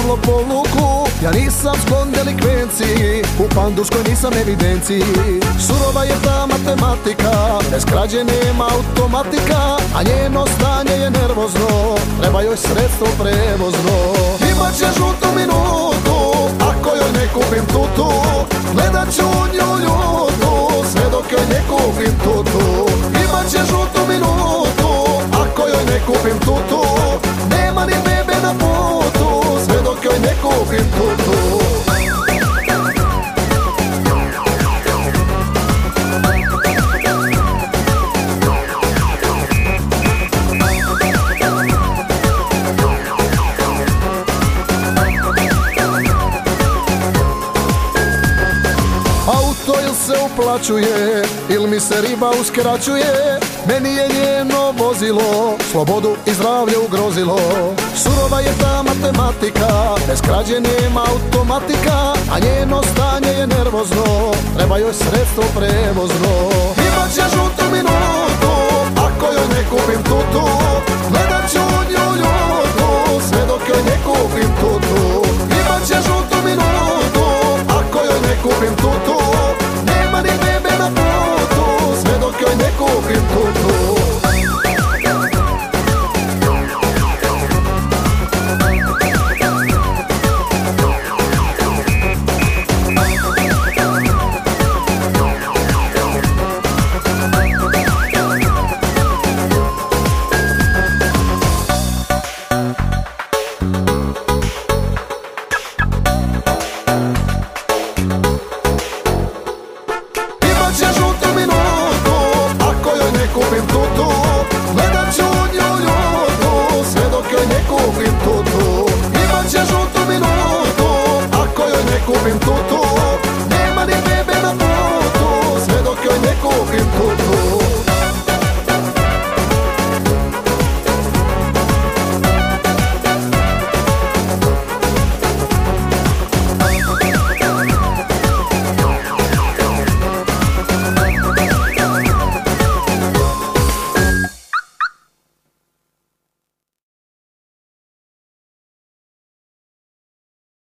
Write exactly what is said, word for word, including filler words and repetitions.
lopovluku. Ja nisam sklon delikvenciji, u Pandurskoj nisam evidenciji. Surova je ta matematika, bez krađe nema automatika, a njeno stanje je nervozno, treba joj sredstvo prevozno. Imat će žutu minutu, ako joj ne kupim tutu, gledat ću nju ljutu, sve dok joj ne kupim tutu. Imat će žutu minutu, ako joj ne kupim tutu, nema ni bebe na putu, sve dok joj ne kupim tutu. Auto il se uplaćuje, il mi se riba uskraćuje, meni je njeno vozilo slobodu i zdravlje ugrozilo. Surova je ta matematika, bez krađe nema automatika, a njeno stanje je nervozno, treba joj sredstvo prevozno. Imat će žutu minutu, ako joj ne kupim tutu, gledat ću nju ljutu, sve dok joj ne kupim tutu. Imat će žutu minutu, ako joj ne kupim tutu, nema ni bebe na putu, sve dok joj ne kupim tutu. Imat će žutu minutu, ako joj ne kupim tutu, gledat ću nju ljutu, sve dok joj ne kupim tutu. Imat će žutu minutu, ako joj ne kupim tutu,